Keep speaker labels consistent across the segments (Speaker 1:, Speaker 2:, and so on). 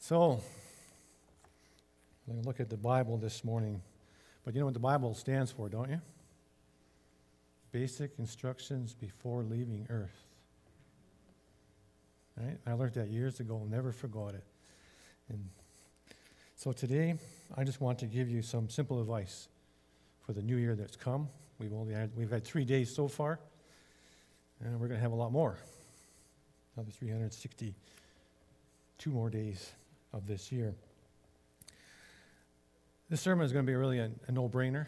Speaker 1: So, I'm going to look at the Bible this morning. But you know what the Bible stands for, don't you? Basic instructions before leaving earth. Right? I learned that years ago, never forgot it. And so today, I just want to give you some simple advice for the new year that's come. We've had 3 days so far, and we're going to have a lot more. Another 362 more days of this year. This sermon is going to be really a no-brainer.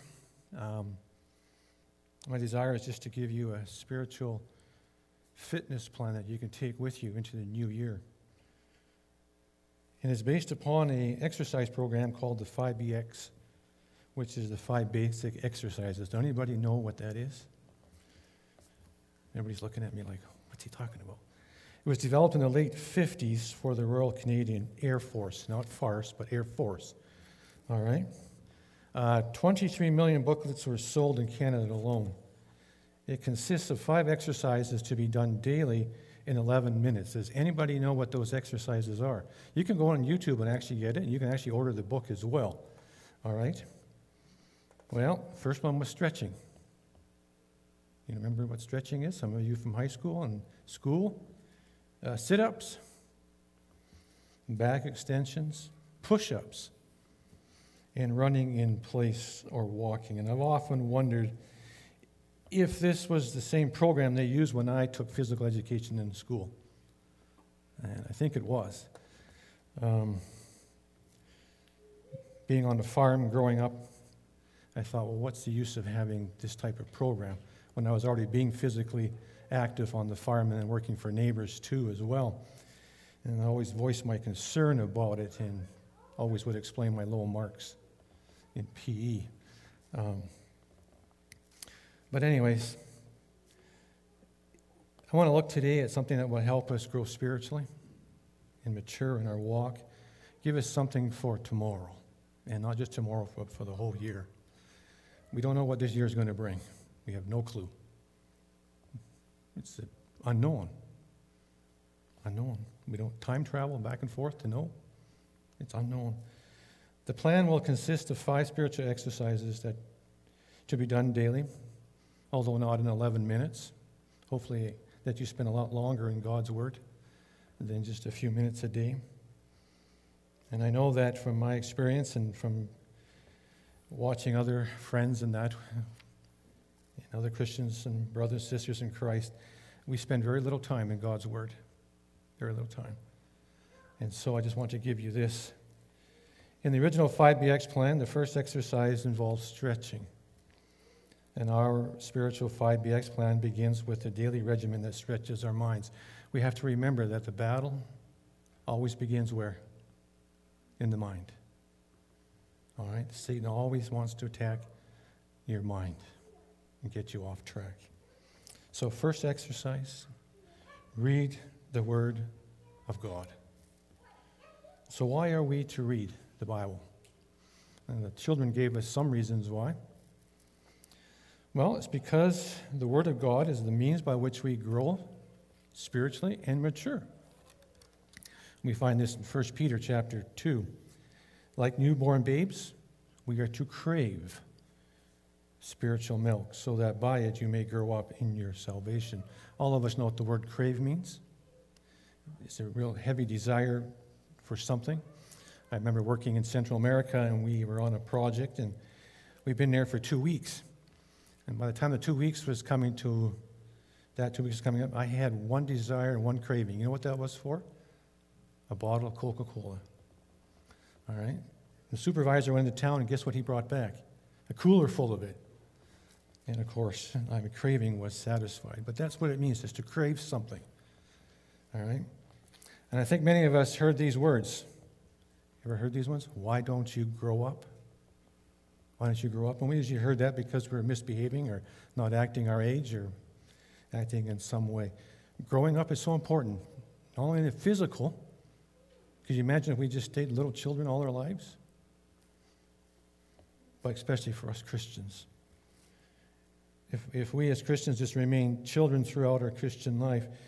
Speaker 1: My desire is just to give you a spiritual fitness plan that you can take with you into the new year. And it's based upon an exercise program called the 5BX, which is the 5 basic exercises. Does anybody know what that is? Everybody's looking at me like, what's he talking about? It was developed in the late 50s for the Royal Canadian Air Force, not farce, but Air Force. All right? 23 million booklets were sold in Canada alone. It consists of 5 exercises to be done daily in 11 minutes. Does anybody know what those exercises are? You can go on YouTube and actually get it, and you can actually order the book as well. All right? Well, first one was stretching. You remember what stretching is? Some of you from high school and school. Sit-ups, back extensions, push-ups, and running in place or walking. And I've often wondered if this was the same program they used when I took physical education in school. And I think it was. Being on the farm growing up, I thought, well, what's the use of having this type of program when I was already being physically active on the farm and then working for neighbors too as well. And I always voiced my concern about it and always would explain my low marks in PE. But anyways, I want to look today at something that will help us grow spiritually and mature in our walk. Give us something for tomorrow, and not just tomorrow, but for the whole year. We don't know what this year is going to bring. We have no clue. It's unknown. Unknown. We don't time travel back and forth to know. It's unknown. The plan will consist of 5 spiritual exercises that to be done daily, although not in 11 minutes. Hopefully that you spend a lot longer in God's Word than just a few minutes a day. And I know that from my experience and from watching other friends and that, and other Christians and brothers and sisters in Christ, we spend very little time in God's Word. Very little time. And so I just want to give you this. In the original 5BX plan, the first exercise involves stretching. And our spiritual 5BX plan begins with a daily regimen that stretches our minds. We have to remember that the battle always begins where? In the mind. All right? Satan always wants to attack your mind and get you off track. So first exercise, read the Word of God. So why are we to read the Bible? And the children gave us some reasons why. Well, it's because the Word of God is the means by which we grow spiritually and mature. We find this in 1 Peter chapter 2. Like newborn babes, we are to crave spiritual milk, so that by it you may grow up in your salvation. All of us know what the word crave means. It's a real heavy desire for something. I remember working in Central America, and we were on a project, and we'd been there for 2 weeks. And by the time the 2 weeks was coming up, I had one desire and one craving. You know what that was for? A bottle of Coca-Cola. All right? The supervisor went into town, and guess what he brought back? A cooler full of it. And of course, my craving was satisfied. But that's what it means, is to crave something. All right? And I think many of us heard these words. Ever heard these ones? Why don't you grow up? Why don't you grow up? And we usually heard that because we're misbehaving or not acting our age or acting in some way. Growing up is so important, not only in the physical. Could you imagine if we just stayed little children all our lives? But especially for us Christians. If we as Christians just remain children throughout our Christian life,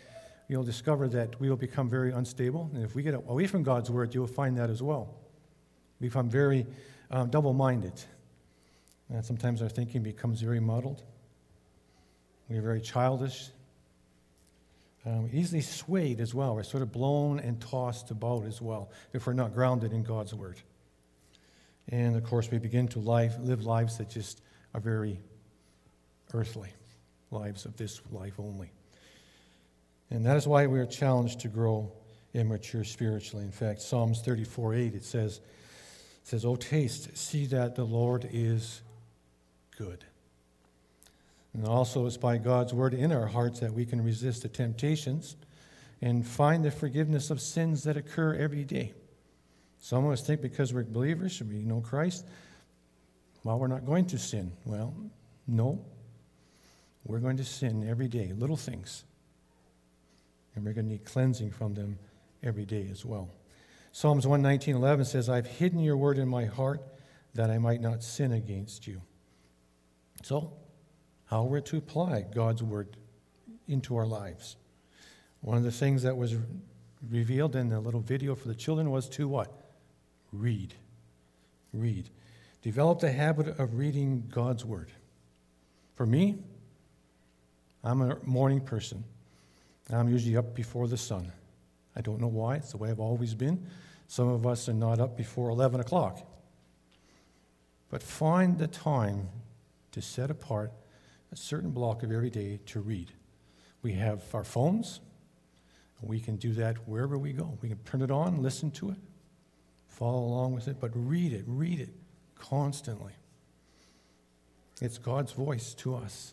Speaker 1: you'll discover that we will become very unstable. And if we get away from God's word, you'll find that as well. We become very double-minded. And sometimes our thinking becomes very muddled. We're very childish. Easily swayed as well. We're sort of blown and tossed about as well if we're not grounded in God's word. And, of course, we begin to live lives that just are very earthly, lives of this life only. And that is why we are challenged to grow and mature spiritually. In fact, Psalms 34:8, it says, "Oh, taste, see that the Lord is good." And also it's by God's word in our hearts that we can resist the temptations and find the forgiveness of sins that occur every day. Some of us think because we're believers, we know Christ, well, we're not going to sin. Well, no. We're going to sin every day, little things. And we're going to need cleansing from them every day as well. Psalms 119:11 says, "I've hidden your word in my heart that I might not sin against you." So, how we're to apply God's word into our lives. One of the things that was revealed in the little video for the children was to what? Read. Read. Develop the habit of reading God's word. For me, I'm a morning person. I'm usually up before the sun. I don't know why. It's the way I've always been. Some of us are not up before 11 o'clock. But find the time to set apart a certain block of every day to read. We have our phones. We can do that wherever we go. We can turn it on, listen to it, follow along with it, but read it constantly. It's God's voice to us.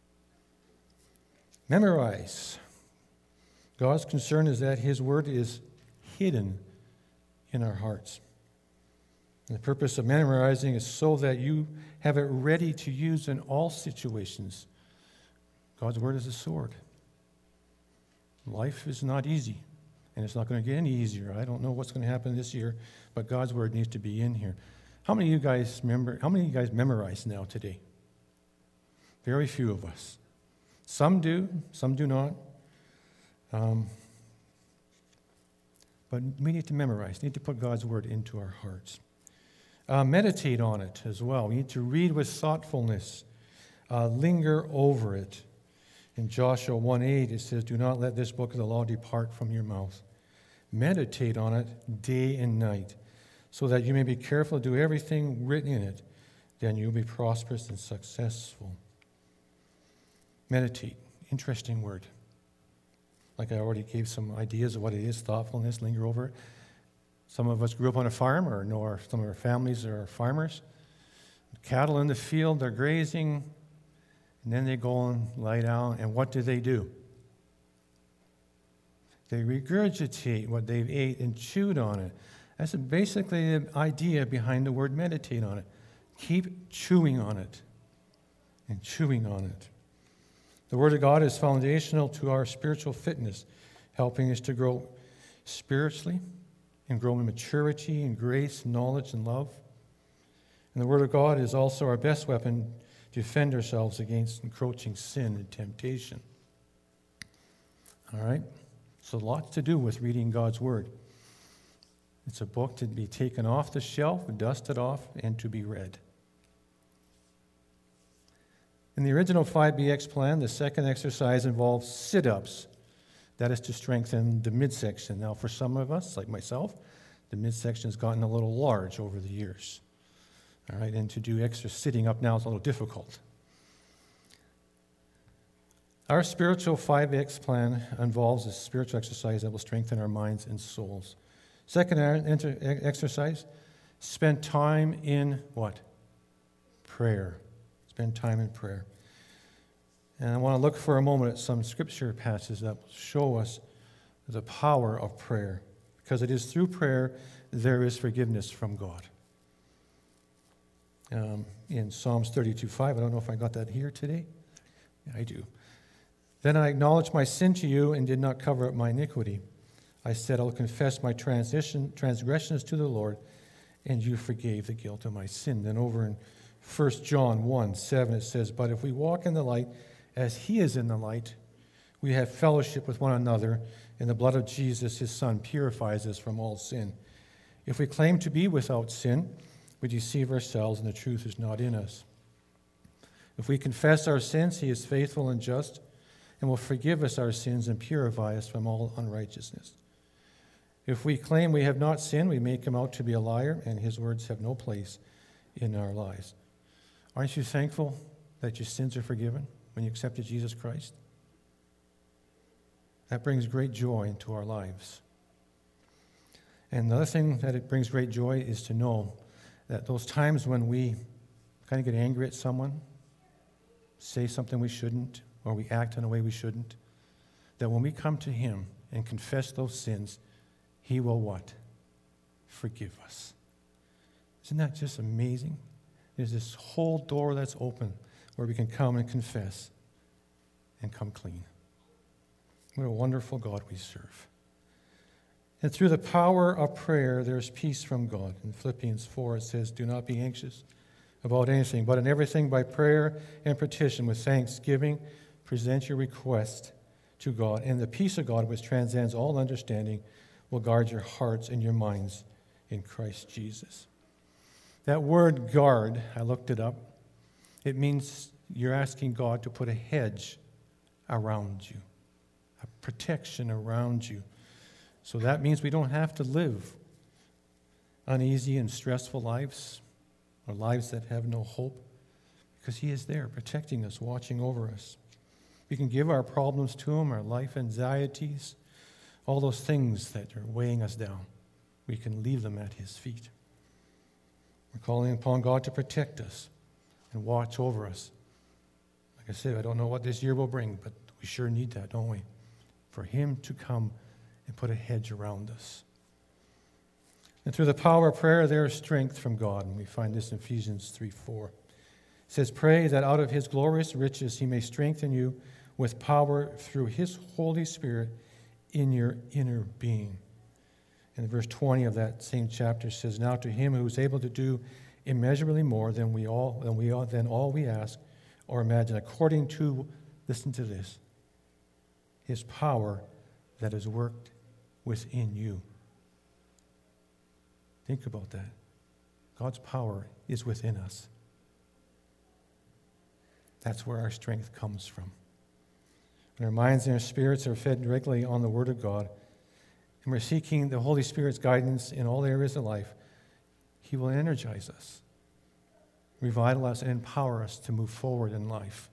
Speaker 1: Memorize. God's concern is that his word is hidden in our hearts. And the purpose of memorizing is so that you have it ready to use in all situations. God's word is a sword. Life is not easy, and it's not going to get any easier. I don't know what's going to happen this year, but God's word needs to be in here. How many of you guys memorize now today? Very few of us. Some do, some do not. But we need to memorize, need to put God's word into our hearts. Meditate on it as well. We need to read with thoughtfulness. Linger over it. In Joshua 1:8, it says, "Do not let this book of the law depart from your mouth. Meditate on it day and night, so that you may be careful to do everything written in it. Then you'll be prosperous and successful." Meditate. Interesting word. Like I already gave some ideas of what it is, thoughtfulness, linger over it. Some of us grew up on a farm or know some of our families are farmers. Cattle in the field, they're grazing, and then they go and lie down, and what do? They regurgitate what they've ate and chewed on it. That's basically the idea behind the word meditate on it. Keep chewing on it and chewing on it. The Word of God is foundational to our spiritual fitness, helping us to grow spiritually and grow in maturity and grace, knowledge, and love. And the Word of God is also our best weapon to defend ourselves against encroaching sin and temptation. All right? So lots to do with reading God's Word. It's a book to be taken off the shelf, dusted off, and to be read. In the original 5BX plan, the second exercise involves sit-ups. That is to strengthen the midsection. Now, for some of us, like myself, the midsection has gotten a little large over the years. All right, and to do extra sitting up now is a little difficult. Our spiritual 5X plan involves a spiritual exercise that will strengthen our minds and souls. Second exercise, spend time in what? Prayer. Spend time in prayer. And I want to look for a moment at some scripture passages that will show us the power of prayer. Because it is through prayer there is forgiveness from God. In Psalms 32:5, I don't know if I got that here today. Yeah, I do. "Then I acknowledged my sin to you and did not cover up my iniquity. I said, I'll confess my transgressions to the Lord, and you forgave the guilt of my sin." Then over in 1 John 1:7, it says, "But if we walk in the light as he is in the light, We have fellowship with one another, and the blood of Jesus, his Son, purifies us from all sin. If we claim to be without sin, we deceive ourselves, and the truth is not in us. If we confess our sins, he is faithful and just, and will forgive us our sins and purify us from all unrighteousness. If we claim we have not sinned, we make him out to be a liar, and his words have no place in our lives. Aren't you thankful that your sins are forgiven when you accepted Jesus Christ? That brings great joy into our lives. And another thing that it brings great joy is to know that those times when we kind of get angry at someone, say something we shouldn't, or we act in a way we shouldn't, that when we come to him and confess those sins, he will what? Forgive us. Isn't that just amazing? There's this whole door that's open where we can come and confess and come clean. What a wonderful God we serve. And through the power of prayer, there's peace from God. In Philippians 4, it says, do not be anxious about anything, but in everything by prayer and petition with thanksgiving, present your request to God. And the peace of God, which transcends all understanding, will guard your hearts and your minds in Christ Jesus. That word guard, I looked it up. It means you're asking God to put a hedge around you, a protection around you. So that means we don't have to live uneasy and stressful lives, or lives that have no hope, because he is there protecting us, watching over us. We can give our problems to him, our life anxieties, all those things that are weighing us down. We can leave them at his feet. We're calling upon God to protect us and watch over us. Like I said, I don't know what this year will bring, but we sure need that, don't we? For him to come and put a hedge around us. And through the power of prayer, there is strength from God. And we find this in Ephesians 3:4. It says, pray that out of his glorious riches he may strengthen you with power through his Holy Spirit in your inner being. And verse 20 of that same chapter says, now to him who is able to do immeasurably more than all we ask or imagine, according to, listen to this, his power that is worked within you. Think about that. God's power is within us. That's where our strength comes from. When our minds and our spirits are fed regularly on the Word of God, and we're seeking the Holy Spirit's guidance in all areas of life, he will energize us, revitalize, and empower us to move forward in life.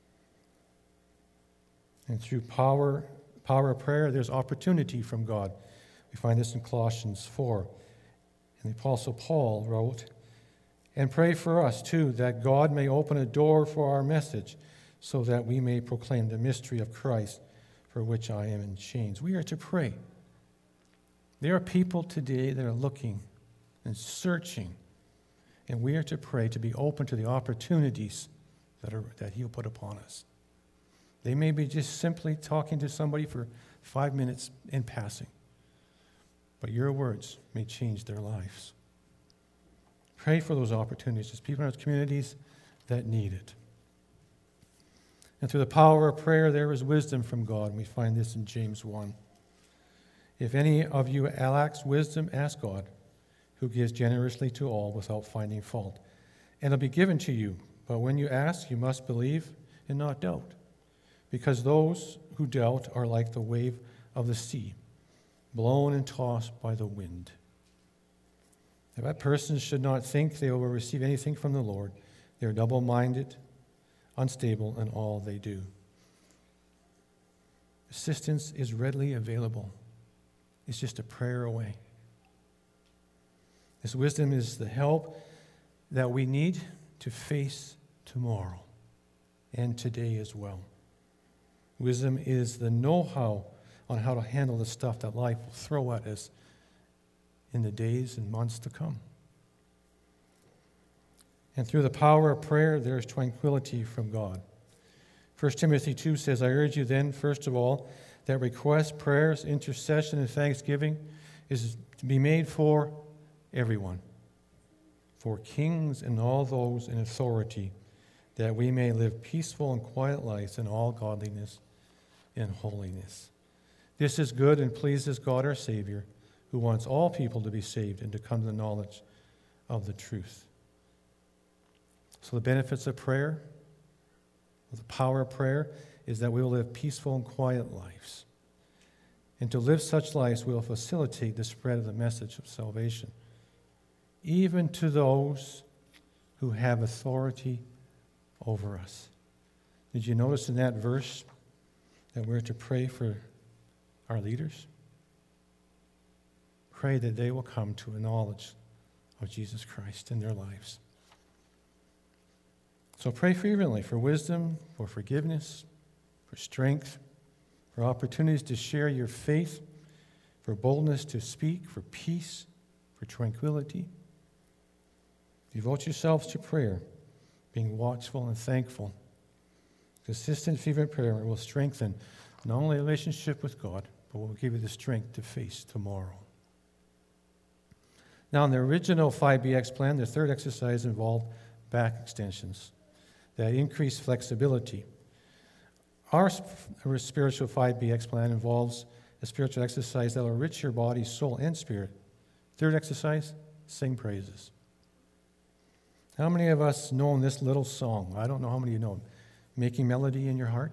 Speaker 1: And through power of prayer, there's opportunity from God. We find this in Colossians 4. And the Apostle Paul wrote, and pray for us, too, that God may open a door for our message so that we may proclaim the mystery of Christ, for which I am in chains. We are to pray. There are people today that are looking and searching, and we are to pray to be open to the opportunities that he'll put upon us. They may be just simply talking to somebody for 5 minutes in passing, but your words may change their lives. Pray for those opportunities. There's people in our communities that need it. And through the power of prayer, there is wisdom from God. And we find this in James 1. If any of you lacks wisdom, ask God, who gives generously to all without finding fault, and it'll be given to you. But when you ask, you must believe and not doubt, because those who doubt are like the wave of the sea, blown and tossed by the wind. If that person should not think they will receive anything from the Lord, they are double-minded, unstable in all they do. Assistance is readily available. It's just a prayer away. This wisdom is the help that we need to face tomorrow and today as well. Wisdom is the know-how on how to handle the stuff that life will throw at us in the days and months to come. And through the power of prayer, there is tranquility from God. 1 Timothy 2 says, I urge you then, first of all, that requests, prayers, intercession, and thanksgiving is to be made for everyone, for kings and all those in authority, that we may live peaceful and quiet lives in all godliness in holiness. This is good and pleases God our Savior, who wants all people to be saved and to come to the knowledge of the truth. So the benefits of prayer, the power of prayer, is that we will live peaceful and quiet lives. And to live such lives will facilitate the spread of the message of salvation, even to those who have authority over us. Did you notice in that verse that we're to pray for our leaders? Pray that they will come to a knowledge of Jesus Christ in their lives. So pray fervently for wisdom, for forgiveness, for strength, for opportunities to share your faith, for boldness to speak, for peace, for tranquility. Devote yourselves to prayer, being watchful and thankful. Consistent, fervent prayer will strengthen not only a relationship with God, but will give you the strength to face tomorrow. Now, in the original 5BX plan, the third exercise involved back extensions that increase flexibility. Our spiritual 5BX plan involves a spiritual exercise that will enrich your body, soul, and spirit. Third exercise, sing praises. How many of us know this little song? I don't know how many of you know it. Making Melody in Your Heart.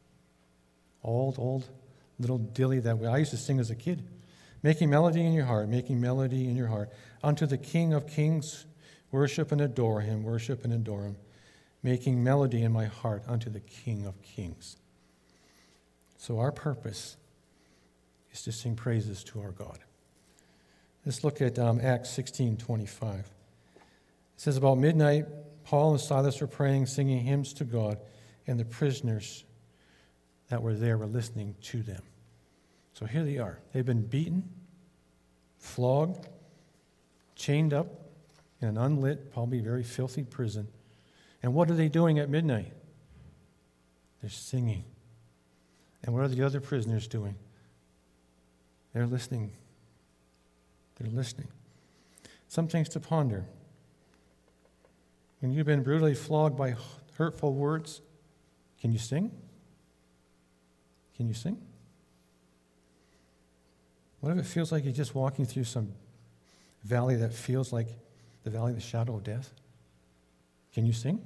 Speaker 1: Old little dilly that I used to sing as a kid. Making melody in your heart, making melody in your heart. Unto the King of Kings, worship and adore him, worship and adore him. Making melody in my heart unto the King of Kings. So our purpose is to sing praises to our God. Let's look at Acts 16:25. It says, about midnight, Paul and Silas were praying, singing hymns to God, and the prisoners that were there were listening to them. So here they are. They've been beaten, flogged, chained up in an unlit, probably very filthy prison. And what are they doing at midnight? They're singing. And what are the other prisoners doing? They're listening. They're listening. Some things to ponder. When you've been brutally flogged by hurtful words, can you sing? Can you sing? What if it feels like you're just walking through some valley that feels like the valley of the shadow of death? Can you sing?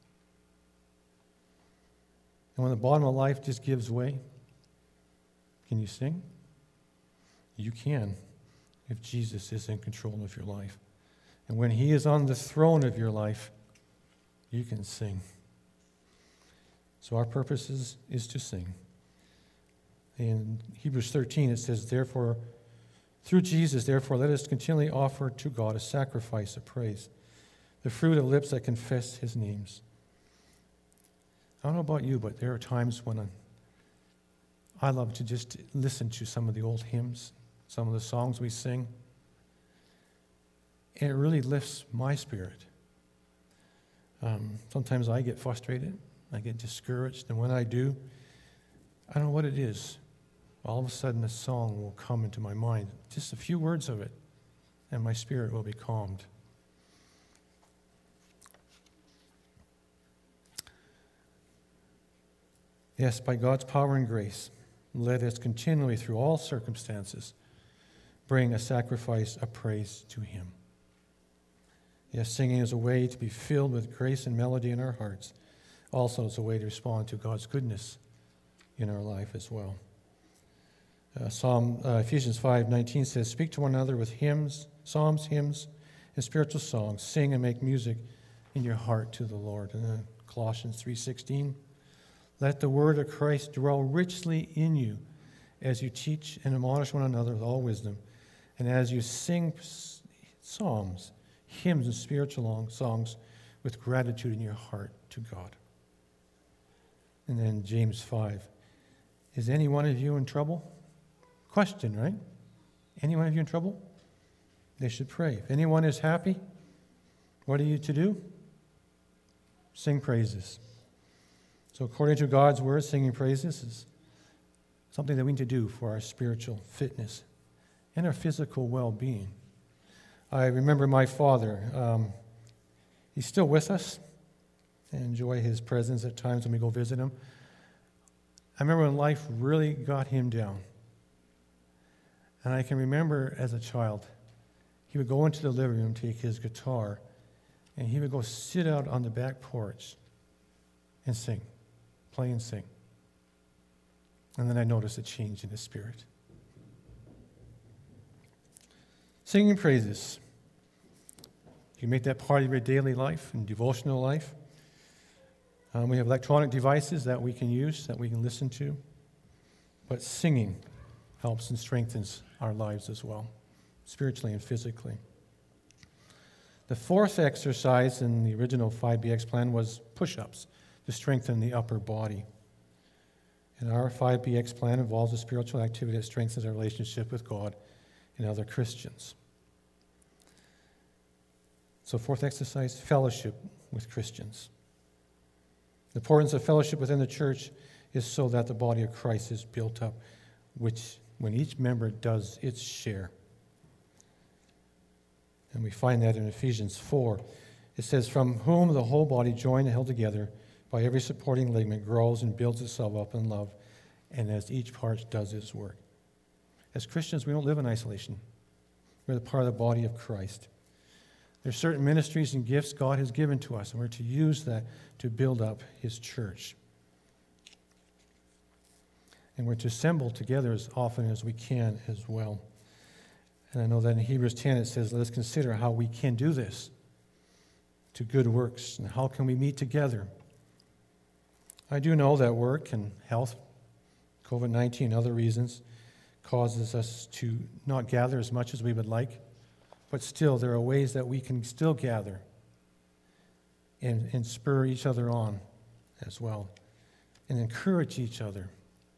Speaker 1: And when the bottom of life just gives way, can you sing? You can, if Jesus is in control of your life. And when he is on the throne of your life, you can sing. So our purpose is to sing. In Hebrews 13, it says, therefore, through Jesus, therefore, let us continually offer to God a sacrifice of praise, the fruit of lips that confess his names. I don't know about you, but there are times when I love to just listen to some of the old hymns, some of the songs we sing, and it really lifts my spirit. Sometimes I get frustrated, I get discouraged, and when I do, I don't know what it is. All of a sudden, a song will come into my mind, just a few words of it, and my spirit will be calmed. Yes, by God's power and grace, let us continually, through all circumstances, bring a sacrifice of praise to him. Yes, singing is a way to be filled with grace and melody in our hearts. Also, it's a way to respond to God's goodness in our life as well. Ephesians 5:19 says, speak to one another with hymns, psalms, hymns, and spiritual songs. Sing and make music in your heart to the Lord. And then Colossians 3:16, let the word of Christ dwell richly in you as you teach and admonish one another with all wisdom, and as you sing psalms, hymns, and spiritual songs with gratitude in your heart to God. And then James 5, is any one of you in trouble? Question, right? Any one of you in trouble? They should pray. If anyone is happy, what are you to do? Sing praises. So according to God's word, singing praises is something that we need to do for our spiritual fitness and our physical well-being. I remember my father. He's still with us. I enjoy his presence at times when we go visit him. I remember when life really got him down. And I can remember as a child, he would go into the living room, take his guitar, and he would go sit out on the back porch and sing, play and sing. And then I noticed a change in his spirit. Singing praises. You can make that part of your daily life and devotional life. We have electronic devices that we can use, that we can listen to. But singing helps and strengthens our lives as well, spiritually and physically. The fourth exercise in the original 5BX plan was push-ups to strengthen the upper body. And our 5BX plan involves a spiritual activity that strengthens our relationship with God and other Christians. So fourth exercise, fellowship with Christians. The importance of fellowship within the church is so that the body of Christ is built up, which when each member does its share. And we find that in Ephesians 4. It says, "From whom the whole body, joined and held together by every supporting ligament, grows and builds itself up in love, and as each part does its work." As Christians, we don't live in isolation. We're the part of the body of Christ. There's certain ministries and gifts God has given to us, and we're to use that to build up His church. And we're to assemble together as often as we can as well. And I know that in Hebrews 10 it says, let us consider how we can do this to good works, and how can we meet together. I do know that work and health, COVID-19 and other reasons, causes us to not gather as much as we would like. But still, there are ways that we can still gather and spur each other on as well, and encourage each other.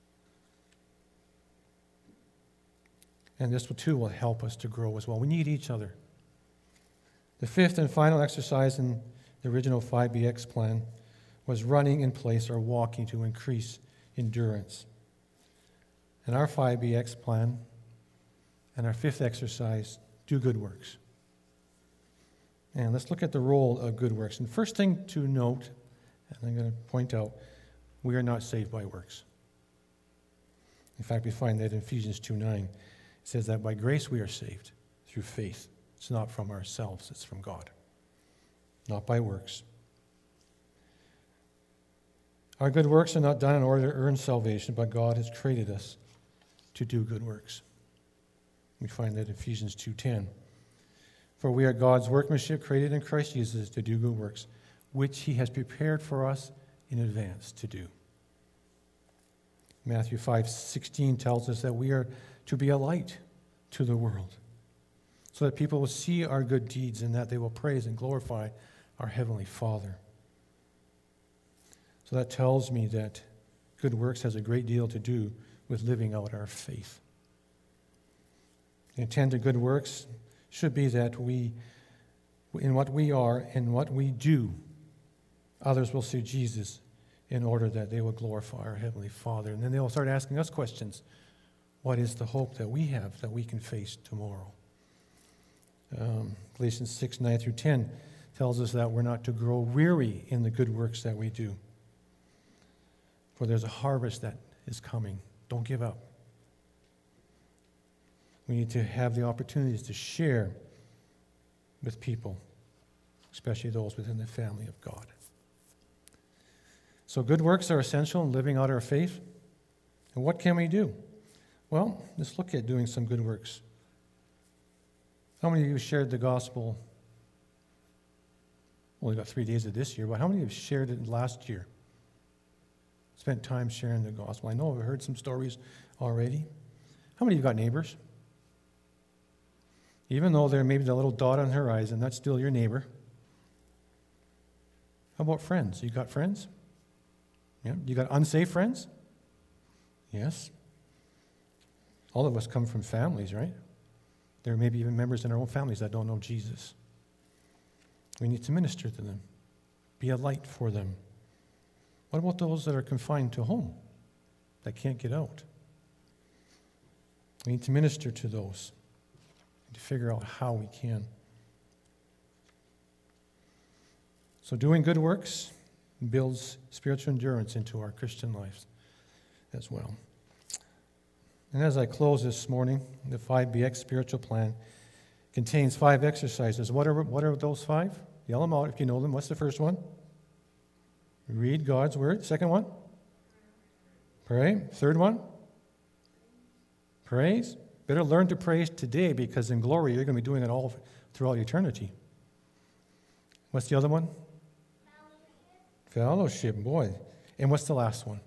Speaker 1: And this too will help us to grow as well. We need each other. The fifth and final exercise in the original 5BX plan was running in place or walking to increase endurance. And our 5BX plan and our fifth exercise, do good works. And let's look at the role of good works. And first thing to note, and I'm going to point out, we are not saved by works. In fact, we find that in Ephesians 2:9. It says that by grace we are saved through faith. It's not from ourselves, it's from God. Not by works. Our good works are not done in order to earn salvation, but God has created us to do good works. We find that in Ephesians 2:10. For we are God's workmanship, created in Christ Jesus to do good works, which He has prepared for us in advance to do. Matthew 5:16 tells us that we are to be a light to the world, so that people will see our good deeds and that they will praise and glorify our Heavenly Father. So that tells me that good works has a great deal to do with living out our faith. The intent of good works should be that we, in what we are and what we do, others will see Jesus in order that they will glorify our Heavenly Father. And then they will start asking us questions. What is the hope that we have that we can face tomorrow? Galatians 6:9-10 tells us that we're not to grow weary in the good works that we do. For there's a harvest that is coming. Don't give up. We need to have the opportunities to share with people, especially those within the family of God. So good works are essential in living out our faith. And what can we do? Well, let's look at doing some good works. How many of you shared the gospel? Well, we got 3 days of this year, but how many of you shared it last year? Spent time sharing the gospel. I know I've heard some stories already. How many of you got neighbors? Even though there may be the little dot on the horizon, that's still your neighbor. How about friends? You got friends? Yeah. You got unsafe friends? Yes. All of us come from families, right? There may be even members in our own families that don't know Jesus. We need to minister to them, be a light for them. What about those that are confined to home, that can't get out? We need to minister to those, to figure out how we can. So doing good works builds spiritual endurance into our Christian lives. as well. And as I close this morning, the 5BX spiritual plan contains 5 exercises. What are those 5? Yell them out if you know them. What's the first one? Read God's word. Second one? Pray. Third one? Praise. Better learn to praise today, because in glory you're going to be doing it all throughout eternity. What's the other one? Fellowship. Boy. And what's the last one?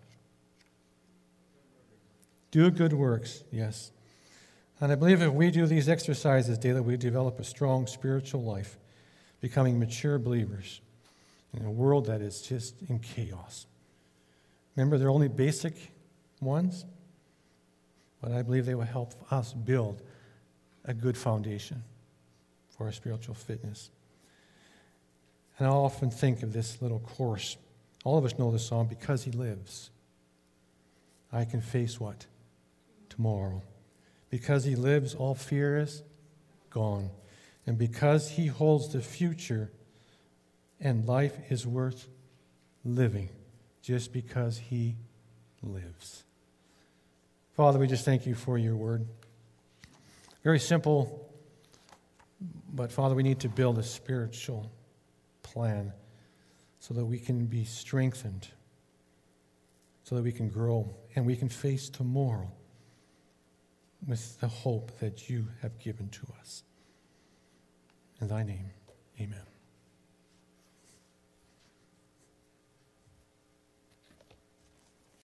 Speaker 1: Do good works. Yes. And I believe if we do these exercises daily, we develop a strong spiritual life, becoming mature believers in a world that is just in chaos. Remember, they're only basic ones, but I believe they will help us build a good foundation for our spiritual fitness. And I often think of this little chorus. All of us know this song, because he lives, I can face what? Tomorrow. Because he lives, all fear is gone. And because he holds the future, and life is worth living just because he lives. Father, we just thank you for your word. Very simple, but Father, we need to build a spiritual plan so that we can be strengthened, so that we can grow, and we can face tomorrow with the hope that you have given to us. In thy name, amen.